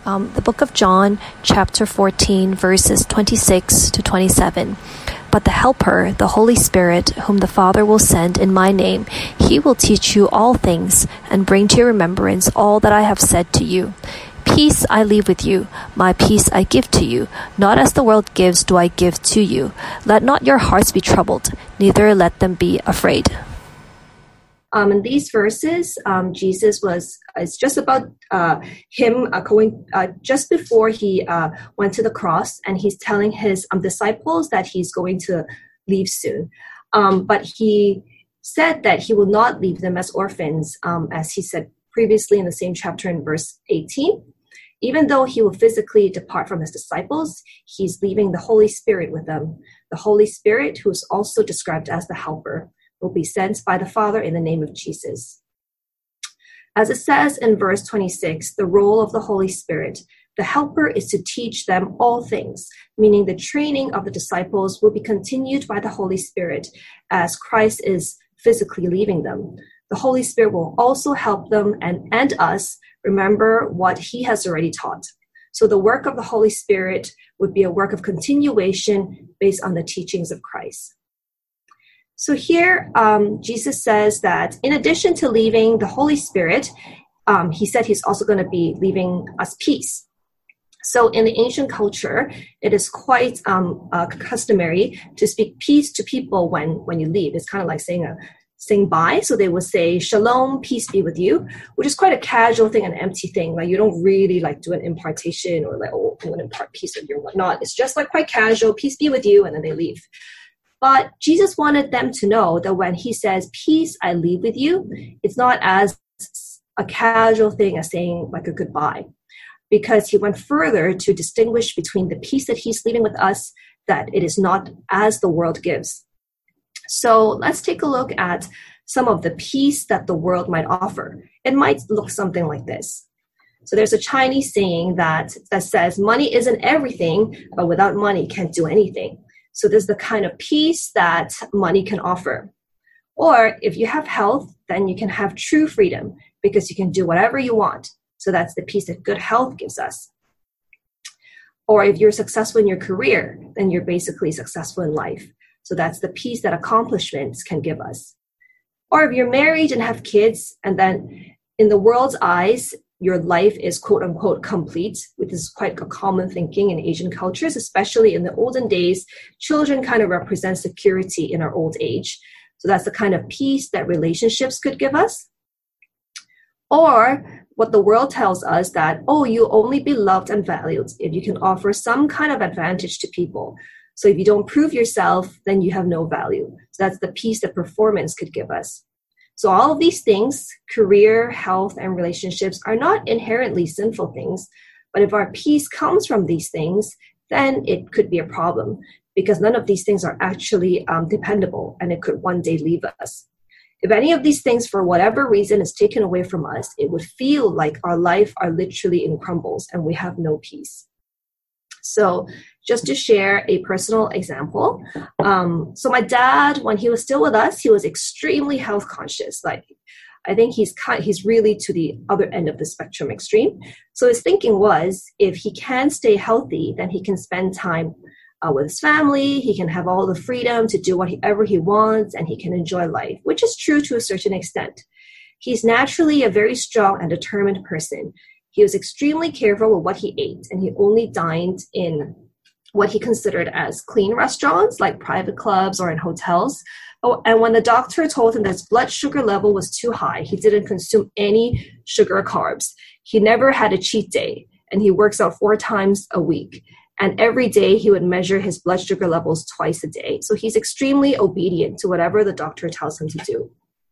the book of John, chapter 14, verses 26 to 27. But the Helper, the Holy Spirit, whom the Father will send in my name, he will teach you all things and bring to your remembrance all that I have said to you. Peace I leave with you, my peace I give to you. Not as the world gives do I give to you. Let not your hearts be troubled, neither let them be afraid. In these verses, Jesus it's just about him going just before he went to the cross, and he's telling his disciples that he's going to leave soon. But he said that he will not leave them as orphans, as he said previously in the same chapter in verse 18. Even though he will physically depart from his disciples, he's leaving the Holy Spirit with them. The Holy Spirit, who is also described as the Helper, will be sent by the Father in the name of Jesus. As it says in verse 26, the role of the Holy Spirit, the Helper, is to teach them all things, meaning the training of the disciples will be continued by the Holy Spirit as Christ is physically leaving them. The Holy Spirit will also help them and us remember what he has already taught. So the work of the Holy Spirit would be a work of continuation based on the teachings of Christ. So here, Jesus says that in addition to leaving the Holy Spirit, he said he's also going to be leaving us peace. So in the ancient culture, it is quite customary to speak peace to people when you leave. It's kind of like saying bye. So they would say, shalom, peace be with you, which is quite a casual thing, an empty thing. Like you don't really like do an impartation or like, oh, I'm going to impart peace with you or whatnot. It's just like quite casual, peace be with you, and then they leave. But Jesus wanted them to know that when he says, peace I leave with you, it's not as a casual thing as saying like a goodbye, because he went further to distinguish between the peace that he's leaving with us, that it is not as the world gives. So let's take a look at some of the peace that the world might offer. It might look something like this. So there's a Chinese saying that says, money isn't everything, but without money can't do anything. So this is the kind of peace that money can offer. Or if you have health, then you can have true freedom because you can do whatever you want. So that's the peace that good health gives us. Or if you're successful in your career, then you're basically successful in life. So that's the peace that accomplishments can give us. Or if you're married and have kids, and then in the world's eyes, your life is quote unquote complete, which is quite a common thinking in Asian cultures, especially in the olden days. Children kind of represent security in our old age. So that's the kind of peace that relationships could give us. Or what the world tells us that, oh, you'll only be loved and valued if you can offer some kind of advantage to people. So if you don't prove yourself, then you have no value. So that's the peace that performance could give us. So all of these things, career, health, and relationships, are not inherently sinful things. But if our peace comes from these things, then it could be a problem because none of these things are actually dependable, and it could one day leave us. If any of these things, for whatever reason, is taken away from us, it would feel like our life are literally in crumbles and we have no peace. So just to share a personal example. So my dad, when he was still with us, he was extremely health conscious. Like, I think he's really to the other end of the spectrum extreme. So his thinking was, if he can stay healthy, then he can spend time with his family. He can have all the freedom to do whatever he wants, and he can enjoy life, which is true to a certain extent. He's naturally a very strong and determined person. He was extremely careful with what he ate, and he only dined in what he considered as clean restaurants, like private clubs or in hotels. Oh, and when the doctor told him that his blood sugar level was too high, he didn't consume any sugar or carbs. He never had a cheat day, and he works out 4 times a week. And every day he would measure his blood sugar levels twice a day. So he's extremely obedient to whatever the doctor tells him to do.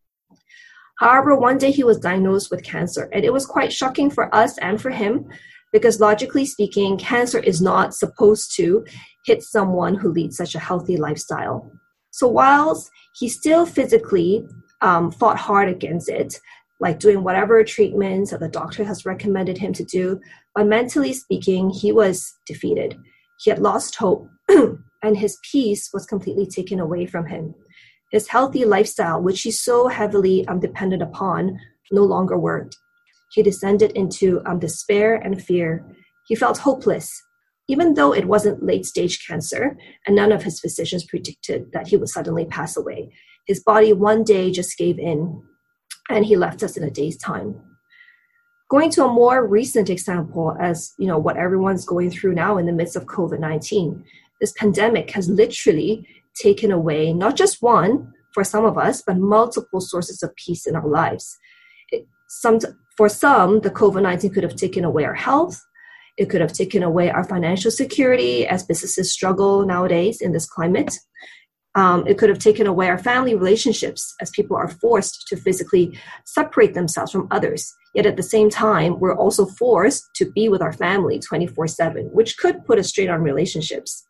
However, one day he was diagnosed with cancer, and it was quite shocking for us and for him because logically speaking, cancer is not supposed to hit someone who leads such a healthy lifestyle. So whilst he still physically fought hard against it, like doing whatever treatments that the doctor has recommended him to do, but mentally speaking, he was defeated. He had lost hope, and his peace was completely taken away from him. His healthy lifestyle, which he so heavily depended upon, no longer worked. He descended into despair and fear, He felt hopeless, even though it wasn't late-stage cancer, and none of his physicians predicted that he would suddenly pass away. His body one day just gave in, and he left us in a day's time. Going to a more recent example, as what everyone's going through now in the midst of COVID-19, this pandemic has literally taken away not just one, for some of us, but multiple sources of peace in our lives. For some, the COVID-19 could have taken away our health. It could have taken away our financial security as businesses struggle nowadays in this climate. It could have taken away our family relationships as people are forced to physically separate themselves from others. Yet at the same time, we're also forced to be with our family 24/7, which could put a strain on relationships.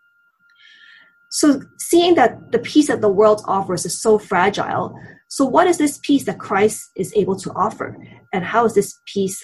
So seeing that the peace that the world offers is so fragile, so what is this peace that Christ is able to offer? And how is this peace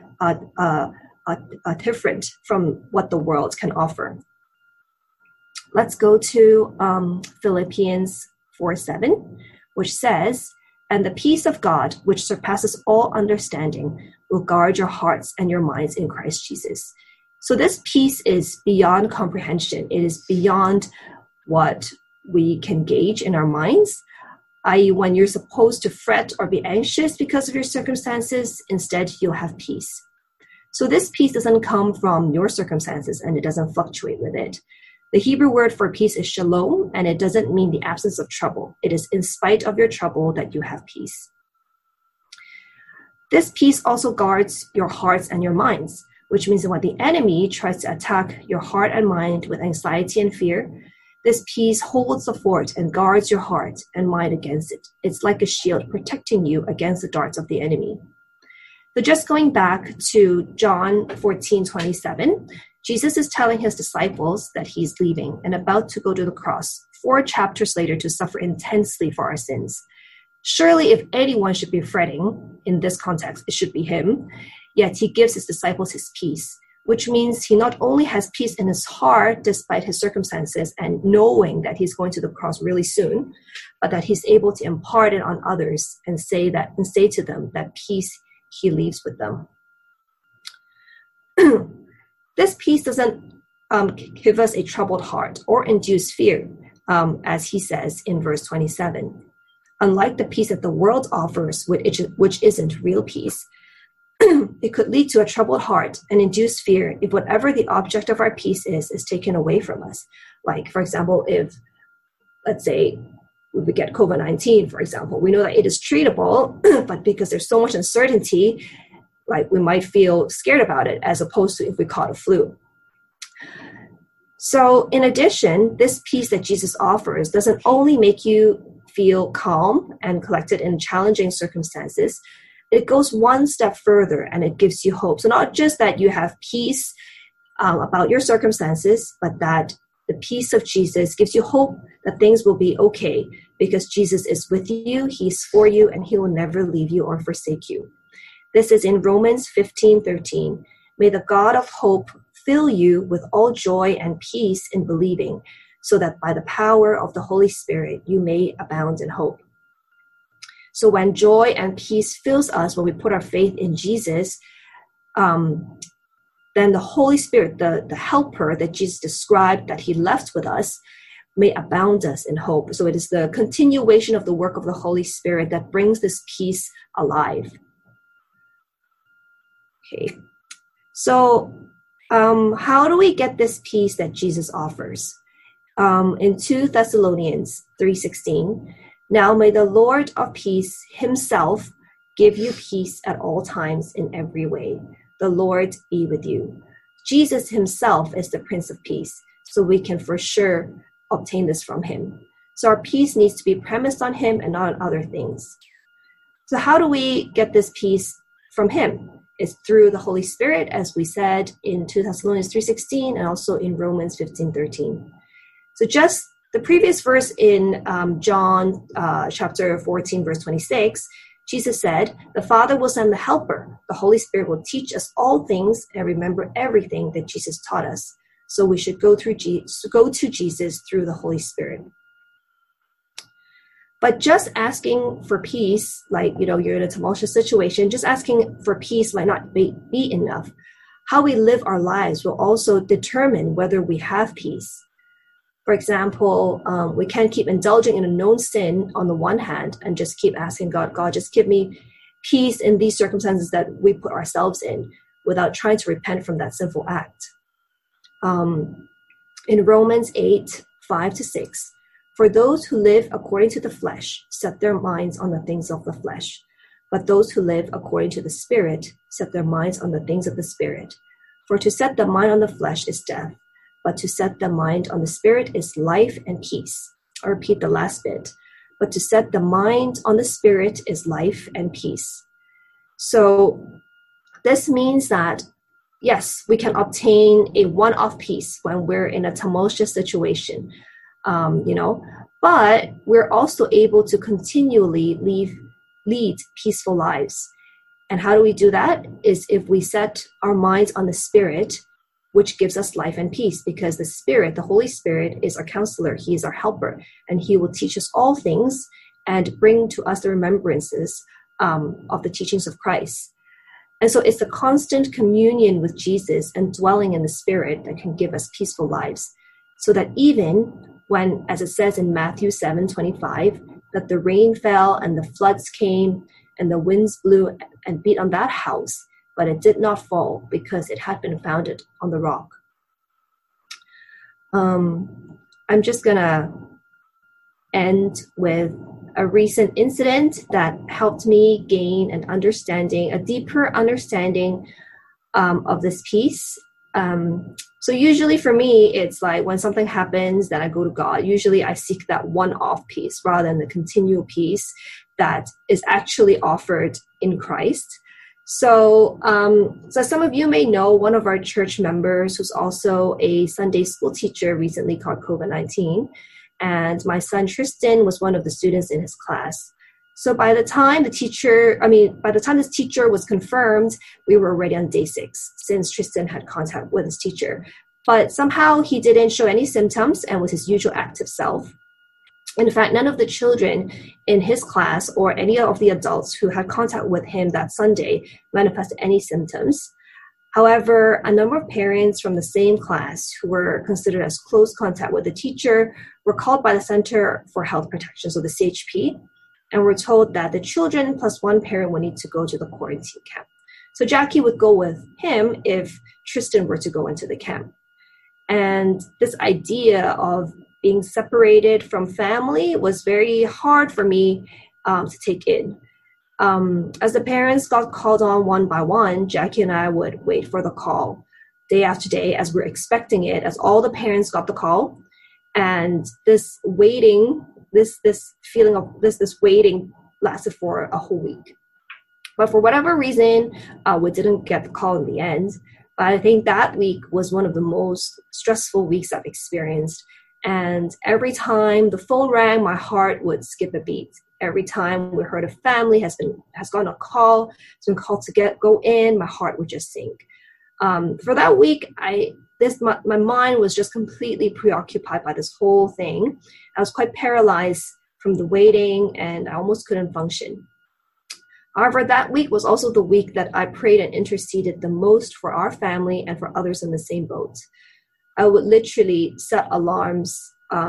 different from what the world can offer? Let's go to Philippians 4:7, which says, "And the peace of God, which surpasses all understanding, will guard your hearts and your minds in Christ Jesus." So this peace is beyond comprehension. It is beyond what we can gauge in our minds, i.e. when you're supposed to fret or be anxious because of your circumstances, instead you'll have peace. So this peace doesn't come from your circumstances, and it doesn't fluctuate with it. The Hebrew word for peace is shalom, and it doesn't mean the absence of trouble. It is in spite of your trouble that you have peace. This peace also guards your hearts and your minds, which means that when the enemy tries to attack your heart and mind with anxiety and fear, this peace holds the fort and guards your heart and mind against it. It's like a shield protecting you against the darts of the enemy. So just going back to John 14:27, Jesus is telling his disciples that he's leaving and about to go to the cross 4 chapters later to suffer intensely for our sins. Surely if anyone should be fretting in this context, it should be him. Yet he gives his disciples his peace, which means he not only has peace in his heart despite his circumstances and knowing that he's going to the cross really soon, but that he's able to impart it on others and say to them that peace he leaves with them. This peace doesn't give us a troubled heart or induce fear, as he says in verse 27. Unlike the peace that the world offers, which isn't real peace, it could lead to a troubled heart and induce fear if whatever the object of our peace is taken away from us. Like, for example, if, let's say, we get COVID-19, for example, we know that it is treatable, but because there's so much uncertainty, like we might feel scared about it as opposed to if we caught a flu. So in addition, this peace that Jesus offers doesn't only make you feel calm and collected in challenging circumstances, it goes one step further and it gives you hope. So not just that you have peace about your circumstances, but that the peace of Jesus gives you hope that things will be okay because Jesus is with you, he's for you, and he will never leave you or forsake you. This is in Romans 15:13. May the God of hope fill you with all joy and peace in believing, so that by the power of the Holy Spirit you may abound in hope. So when joy and peace fills us, when we put our faith in Jesus, then the Holy Spirit, the helper that Jesus described that he left with us, may abound us in hope. So it is the continuation of the work of the Holy Spirit that brings this peace alive. Okay, so how do we get this peace that Jesus offers? In 2 Thessalonians 3:16, now may the Lord of peace himself give you peace at all times in every way. The Lord be with you. Jesus himself is the Prince of Peace, so we can for sure obtain this from him. So our peace needs to be premised on him and not on other things. So how do we get this peace from him? It's through the Holy Spirit, as we said in 2 Thessalonians 3:16 and also in Romans 15:13. So just the previous verse in John chapter 14, verse 26, Jesus said, the Father will send the helper. The Holy Spirit will teach us all things and remember everything that Jesus taught us. So we should go to Jesus through the Holy Spirit. But just asking for peace, like, you're in a tumultuous situation, just asking for peace might not be enough. how we live our lives will also determine whether we have peace. For example, we can't keep indulging in a known sin on the one hand and just keep asking God, just give me peace in these circumstances that we put ourselves in, without trying to repent from that sinful act. In Romans 8:5-6, for those who live according to the flesh set their minds on the things of the flesh, but those who live according to the Spirit set their minds on the things of the Spirit. For to set the mind on the flesh is death, but to set the mind on the Spirit is life and peace. I'll repeat the last bit. But to set the mind on the Spirit is life and peace. So this means that, yes, we can obtain a one-off peace when we're in a tumultuous situation, but we're also able to continually lead peaceful lives. And how do we do that? Is if we set our minds on the Spirit, which gives us life and peace, because the Spirit, the Holy Spirit, is our counselor. He is our helper, and he will teach us all things and bring to us the remembrances of the teachings of Christ. And so it's the constant communion with Jesus and dwelling in the Spirit that can give us peaceful lives, so that even when, as it says in Matthew 7:25, that the rain fell and the floods came and the winds blew and beat on that house, but it did not fall because it had been founded on the rock. I'm just going to end with a recent incident that helped me gain a deeper understanding of this peace. So usually for me, it's like when something happens, then I go to God. Usually I seek that one-off peace rather than the continual peace that is actually offered in Christ. So some of you may know, one of our church members who's also a Sunday school teacher recently caught COVID-19. And my son Tristan was one of the students in his class. So by the time this teacher was confirmed, we were already on day 6, since Tristan had contact with his teacher. But somehow he didn't show any symptoms and was his usual active self. In fact, none of the children in his class or any of the adults who had contact with him that Sunday manifested any symptoms. However, a number of parents from the same class who were considered as close contact with the teacher were called by the Center for Health Protection, so the CHP, and were told that the children plus one parent would need to go to the quarantine camp. So Jackie would go with him if Tristan were to go into the camp. And this idea of being separated from family was very hard for me to take in. As the parents got called on one by one, Jackie and I would wait for the call day after day as we're expecting it, as all the parents got the call. And this waiting, this feeling of this waiting lasted for a whole week. But for whatever reason, we didn't get the call in the end. But I think that week was one of the most stressful weeks I've experienced. And every time the phone rang, my heart would skip a beat. Every time we heard a family has gone on call, has been called to go in, my heart would just sink. For that week, my mind was just completely preoccupied by this whole thing. I was quite paralyzed from the waiting, and I almost couldn't function. However, that week was also the week that I prayed and interceded the most for our family and for others in the same boat. I would literally set alarms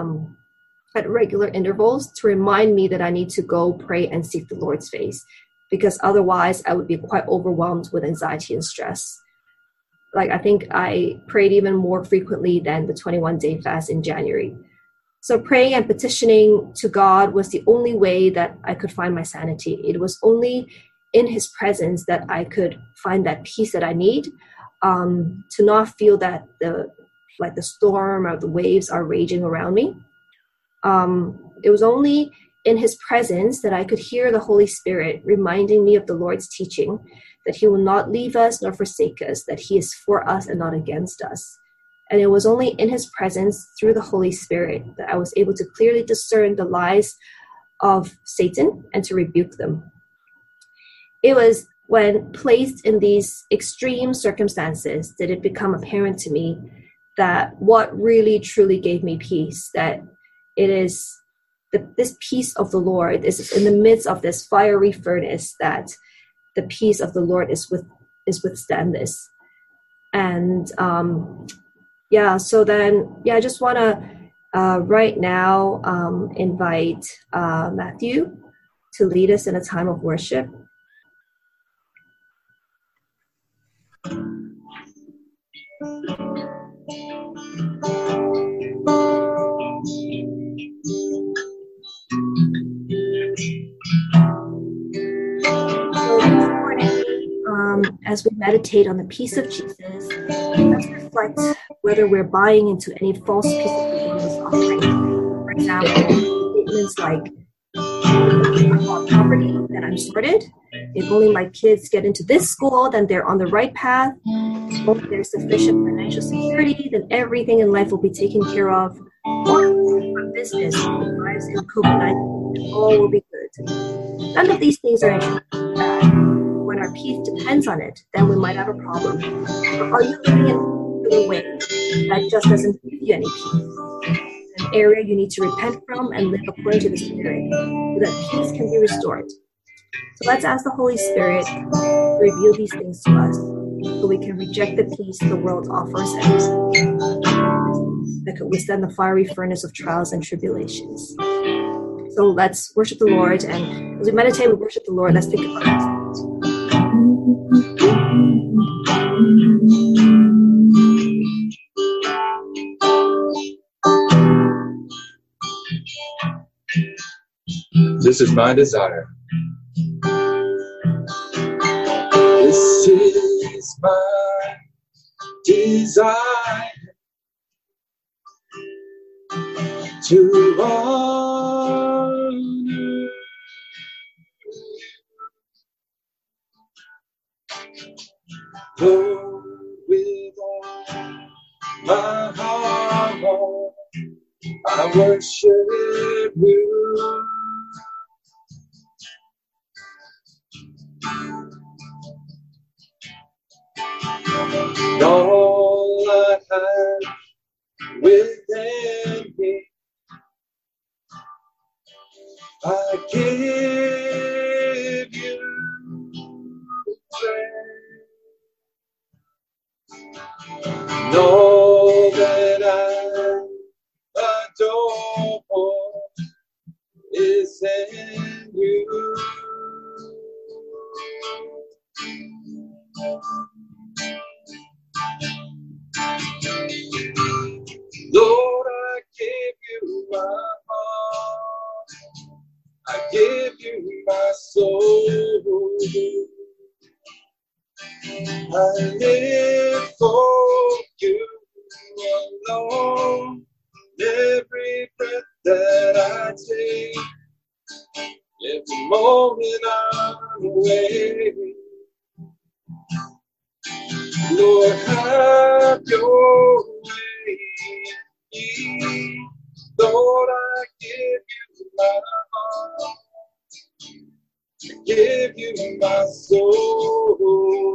at regular intervals to remind me that I need to go pray and seek the Lord's face, because otherwise I would be quite overwhelmed with anxiety and stress. I think I prayed even more frequently than the 21-day fast in January. So praying and petitioning to God was the only way that I could find my sanity. It was only in his presence that I could find that peace that I need, to not feel that the storm or the waves are raging around me. It was only in his presence that I could hear the Holy Spirit reminding me of the Lord's teaching, that he will not leave us nor forsake us, that he is for us and not against us. And it was only in his presence through the Holy Spirit that I was able to clearly discern the lies of Satan and to rebuke them. It was when placed in these extreme circumstances that it became apparent to me that what really truly gave me peace, that it is this peace of the Lord is in the midst of this fiery furnace, that the peace of the Lord is withstand this. And so then, I just want to right now invite Matthew to lead us in a time of worship. As we meditate on the peace of Jesus, let's reflect whether we're buying into any false peace of Jesus offering. For example, statements like, if I bought property, then I'm sorted. If only my kids get into this school, then they're on the right path. If only there's sufficient financial security, then everything in life will be taken care of. Or if business thrives in COVID-19, all will be good. None of these things are actually bad. When our peace depends on it, then we might have a problem. Or are you living in a way that just doesn't give you any peace? An area you need to repent from and live according to the Spirit, so that peace can be restored. So let's ask the Holy Spirit to reveal these things to us, so we can reject the peace the world offers that could withstand the fiery furnace of trials and tribulations. So let's worship the Lord, and as we meditate, we worship the Lord. Let's think about this. This is my desire. This is my desire to honor you. Lord, with all my heart, I worship you. All I have within me, I give you praise. And all that I adore is in you. Lord, I give you my heart, I give you my soul, I live for you alone. Every breath that I take, every moment I'm awake, Lord, have your way. Lord, I give you my heart, I give you my soul,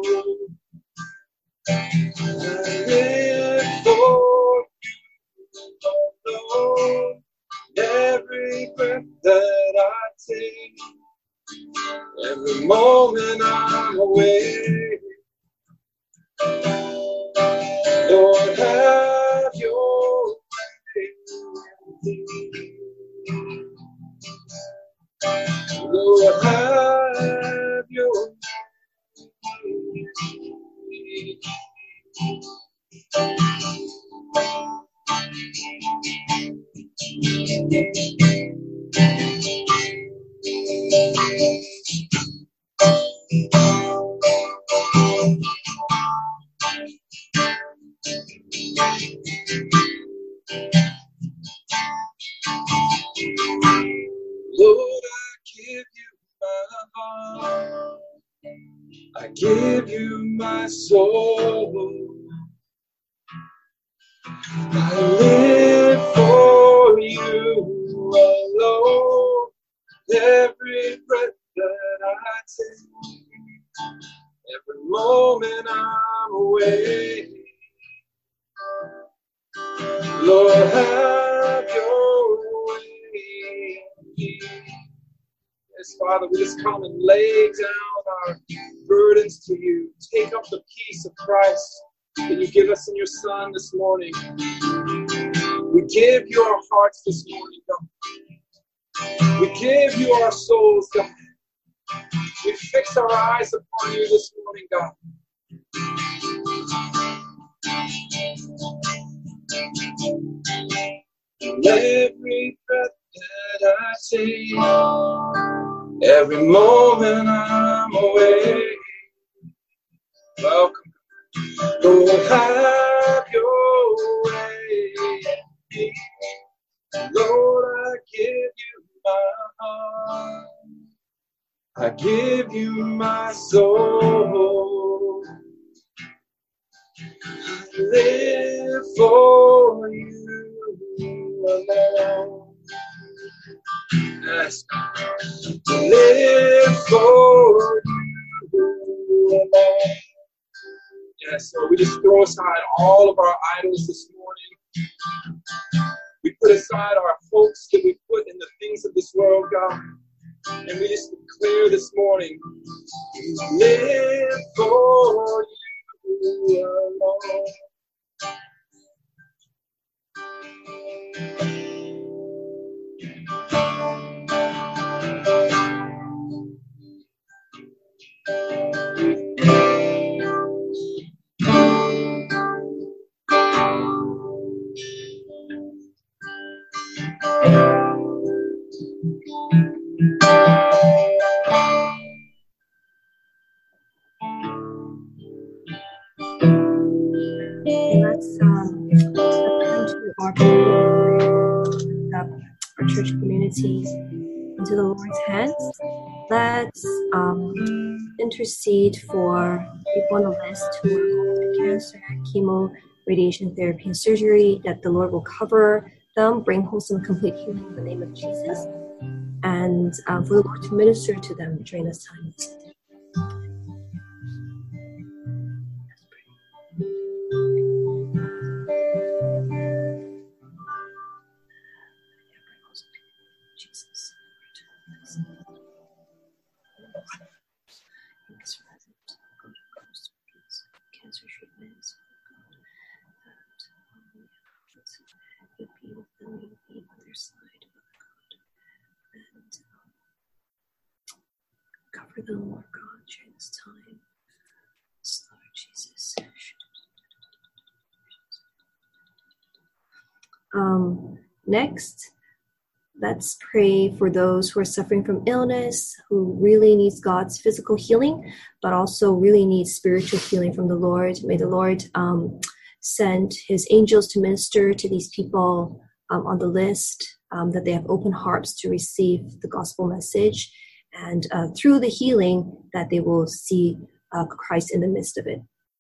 I live for you alone. Every breath that I take, every moment I'm awake, Lord, have your way. Lord, have your way. Lord, I give you my heart, I give you my soul, I live for you alone. Every breath that I take, every moment I'm awake, Lord, have your way. Yes, Father, we just come and lay down our burdens to you. Take up the peace of Christ that you give us in your Son this morning. We give you our hearts this morning, God. We give you our souls, God. We fix our eyes upon you this morning, God. Every breath that I take, every moment I'm awake, welcome. Lord, have your way. Lord, I give you my heart. I give you my soul. I live for you alone. Yes. Live for you alone. Yes, so we just throw aside all of our idols this morning. We put aside our hopes that we put in the things of this world, God. And we just declare this morning, live for you alone. Let's turn to our church communities into the Lord's hands. Let's intercede for people on the list who are going through cancer, chemo, radiation therapy, and surgery, that the Lord will cover them, bring wholesome, complete healing in the name of Jesus, and for the Lord to minister to them during this time. Jesus. Cancer treatments. You'll be with them, you'll be on their side, and cover them, Lord God, during this time. Lord Jesus. Next, let's pray for those who are suffering from illness, who really needs God's physical healing, but also really needs spiritual healing from the Lord. May the Lord send his angels to minister to these people on the list, that they have open hearts to receive the gospel message, and through the healing that they will see Christ in the midst of it.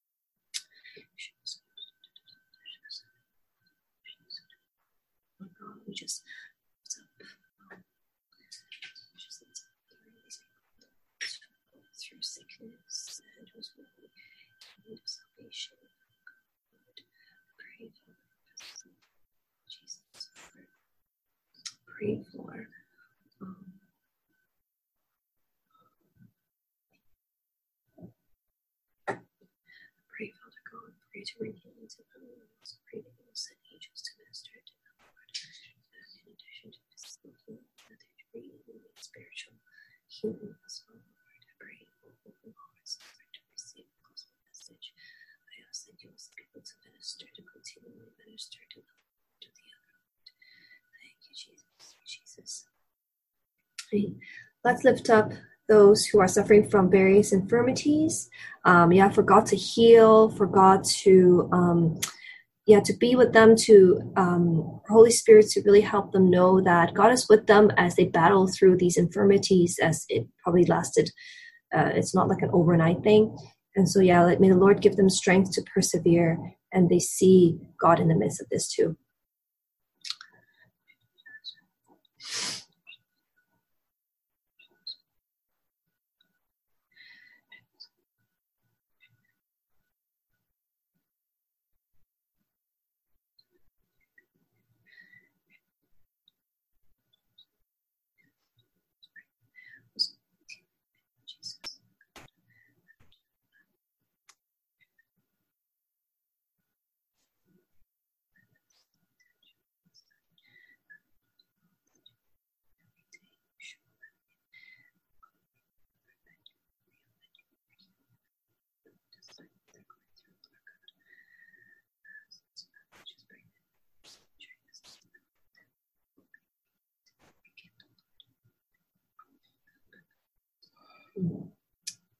We just through sickness and was really in need of salvation. Pray for Jesus. Pray for pray, Father God, pray to bring healing to them. Also pray that you will send angels to minister to them, Lord. In addition to physical healing, that they bring spiritual healing as well, Lord. I pray for open hearts, Lord, to receive the gospel message. I ask that you will send people to minister, to continually minister to them, to the other, Lord. Thank you, Jesus. Let's lift up those who are suffering from various infirmities. For God to heal, for God to to be with them, to Holy Spirit to really help them know that God is with them as they battle through these infirmities, as it probably lasted. It's not like an overnight thing. And so, may the Lord give them strength to persevere, and they see God in the midst of this too.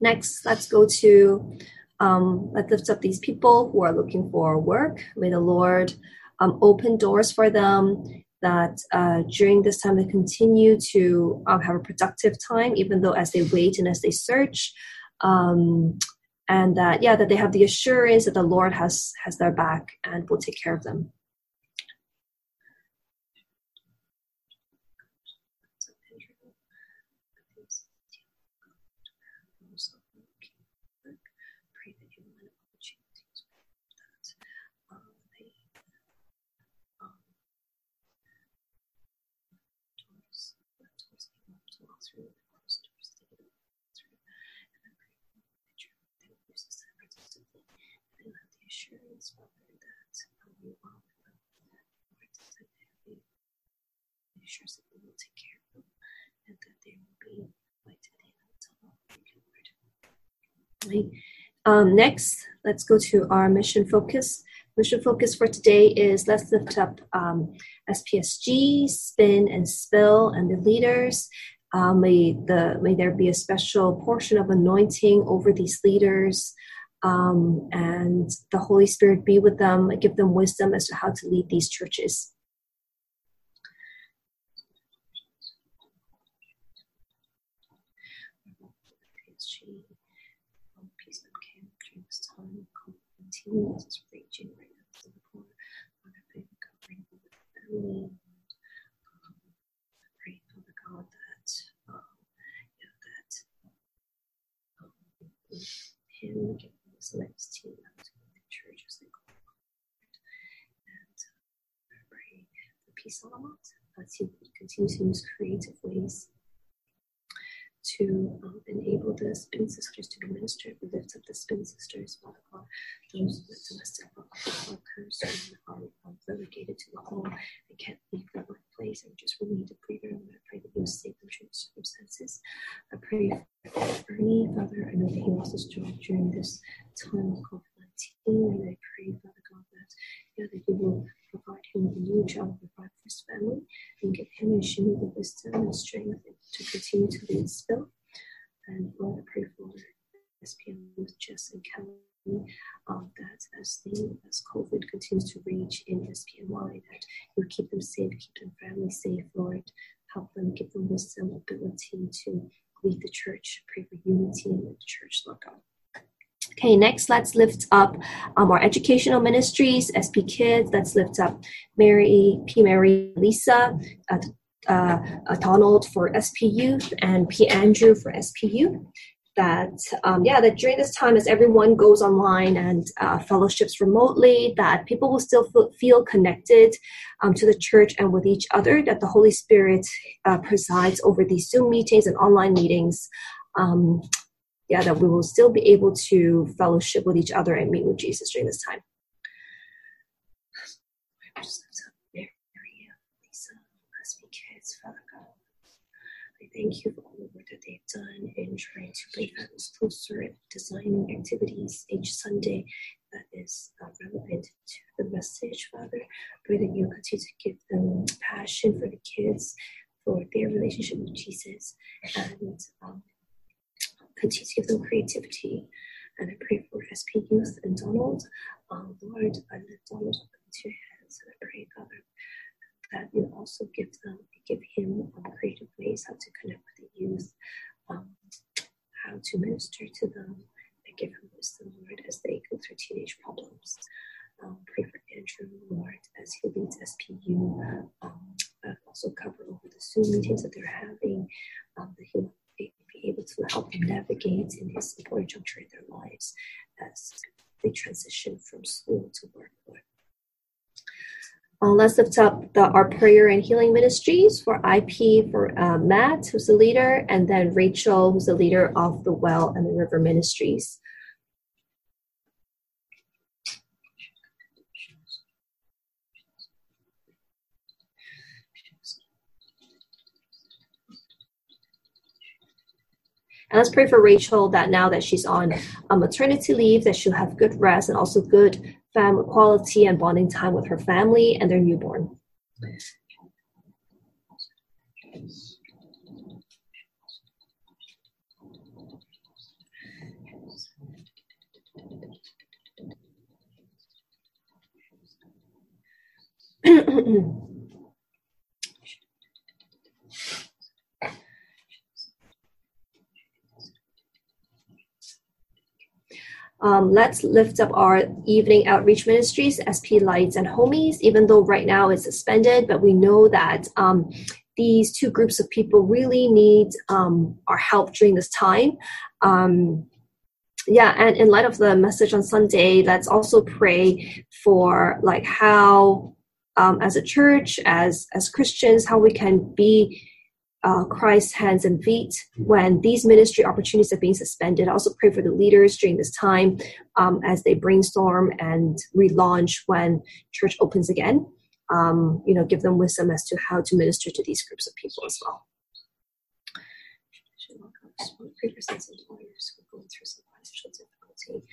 Next, let's go to, let's lift up these people who are looking for work. May the Lord open doors for them, that during this time they continue to have a productive time, even though as they wait and as they search, and that, that they have the assurance that the Lord has their back and will take care of them. Assurance that we will take care of them, and that they will be light at the end of the tunnel. Next, let's go to our mission focus. Mission focus for today is let's lift up SPSG, Spin and Spill, and the leaders. May there be a special portion of anointing over these leaders, and the Holy Spirit be with them, give them wisdom as to how to lead these churches. Is raging right now. So before I pray for covering over the family, I pray, Father God, that him give his next team out to the church as they go forward. And I pray for peace on the as he continues to use creative ways to enable the spin sisters to be ministered. We lift up the spin sisters, Father God, those with domestic workers who are relegated to the home and can't leave their workplace and just really need a breather. And I pray that you will save them during circumstances. I pray for Ernie, Father. I know that he lost his job during this time of COVID-19, and I pray, Father God, that you will provide him with a new job, provide for his family, and give him and Shimi the wisdom and strength to continue to lead Spill. And Lord, I pray for SPM with Jess and Kelly, that as COVID continues to rage in SPNY, that you keep them safe, keep their family safe, Lord. Help them, give them wisdom, ability to lead the church. Pray for unity in the church, Lord God. Okay, next, let's lift up our educational ministries, SP Kids. Let's lift up Mary Lisa, Donald for SP Youth, and P. Andrew for SP Youth. That during this time, as everyone goes online and fellowships remotely, that people will still feel connected to the church and with each other, that the Holy Spirit presides over these Zoom meetings and online meetings. That we will still be able to fellowship with each other and meet with Jesus during this time. Mary, Lisa, SP Kids, Father God. I thank you for all the work that they've done in trying to bring families closer and designing activities each Sunday that is relevant to the message, Father. Pray that you continue to give them passion for the kids, for their relationship with Jesus, and continue to give them creativity. And I pray for SP Youth and Donald. Lord, I lift Donald up into your hands, and I pray, Father, that you also give him creative ways how to connect with the youth, how to minister to them, and give him wisdom, Lord, as they go through teenage problems. Pray for Andrew, Lord, as he leads SPU. Also cover over the Zoom meetings that they're having, that he'll be able to help them navigate in this important juncture in their lives as they transition from school to work, Lord. Let's lift up our prayer and healing ministries for IP, for Matt, who's the leader, and then Rachel, who's the leader of the Well and the River Ministries. And let's pray for Rachel that now that she's on maternity leave, that she'll have good rest and also good family quality and bonding time with her family and their newborn. Let's lift up our evening outreach ministries, SP Lights and Homies, even though right now it's suspended, but we know that these two groups of people really need our help during this time. And in light of the message on Sunday, let's also pray for like how, as a church, as Christians, how we can be Christ's hands and feet when these ministry opportunities are being suspended. I also pray for the leaders during this time as they brainstorm and relaunch when church opens again. Give them wisdom as to how to minister to these groups of people as well. Pray for sons and daughters who are going through some financial difficulty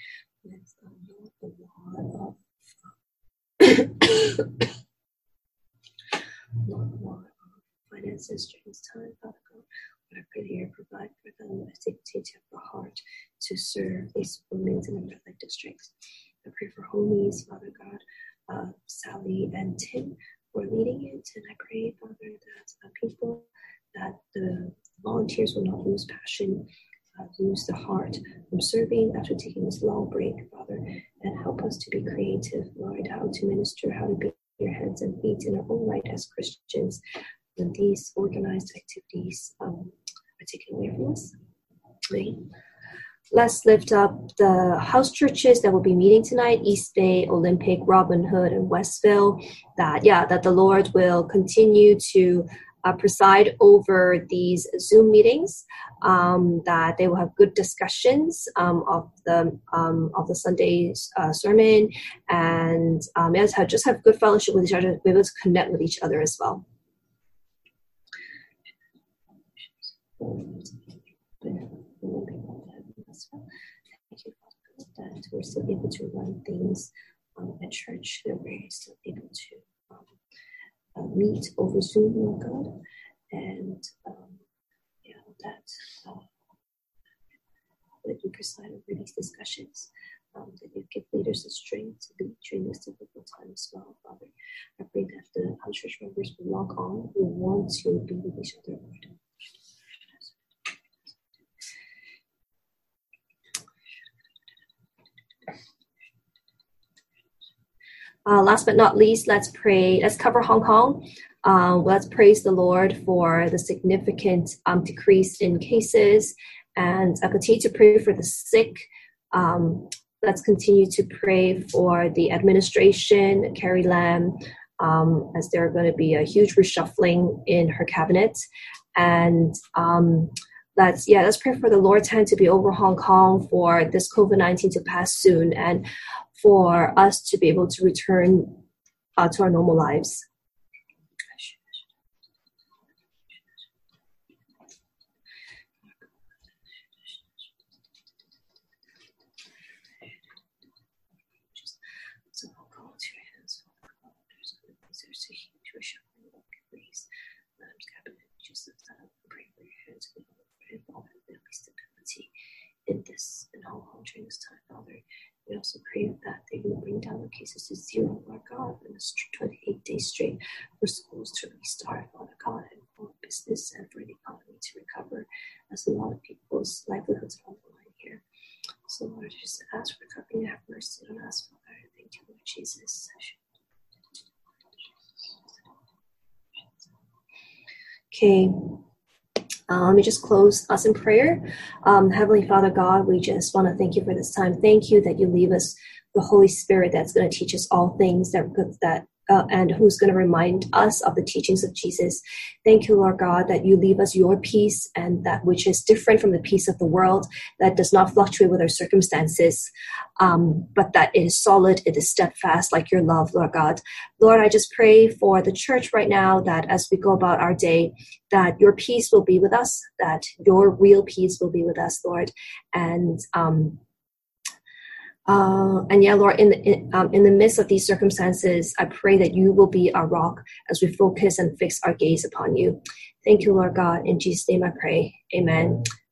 with finances during this time, Father God. I pray that you provide for them as they continue to have a heart to serve these women in the red light districts. I pray for homies, Father God, Sally and Tim for leading it, and I pray, Father, that the volunteers will not lose passion, lose the heart from serving after taking this long break, Father, and help us to be creative, Lord, how to minister, how to be your hands and feet in our own right as Christians when these organized activities are taken away from us. Right. Let's lift up the house churches that will be meeting tonight, East Bay, Olympic, Robin Hood, and Westville, that the Lord will continue to preside over these Zoom meetings, that they will have good discussions of the Sunday's sermon, and just have good fellowship with each other, be able to connect with each other as well. Thank you, Father, that we're still able to run things at church, that we're still able to meet over Zoom, Lord God, and that you preside over these discussions, that you give leaders the strength to lead during this difficult time as well, Father. I pray that the church members will log on, will want to be with each other, Lord. Last but not least, let's pray. Let's cover Hong Kong. Let's praise the Lord for the significant decrease in cases, and continue to pray for the sick. Let's continue to pray for the administration, Carrie Lam, as there are going to be a huge reshuffling in her cabinet. And let's pray for the Lord's hand to be over Hong Kong, for this COVID-19 to pass soon, and for us to be able to return to our normal lives. In Hong Kong during this time, Father. We also pray that they will bring down the cases to zero, Lord God, in this 28 days straight for schools to restart, Father God, and for business and for the economy to recover, as a lot of people's livelihoods are on the line here. So, Lord, just ask for covering and have mercy on us, Father. Thank you, Lord Jesus. Okay. Let me just close us in prayer. Heavenly Father God, we just want to thank you for this time. Thank you that you leave us the Holy Spirit that's going to teach us all things and who's going to remind us of the teachings of Jesus. Thank you, Lord God, that you leave us your peace, and that which is different from the peace of the world, that does not fluctuate with our circumstances, but that it is solid, it is steadfast like your love, Lord God. Lord, I just pray for the church right now, that as we go about our day, that your peace will be with us, that your real peace will be with us, Lord. And Lord, in the midst of these circumstances, I pray that you will be our rock as we focus and fix our gaze upon you. Thank you, Lord God. In Jesus' name I pray. Amen.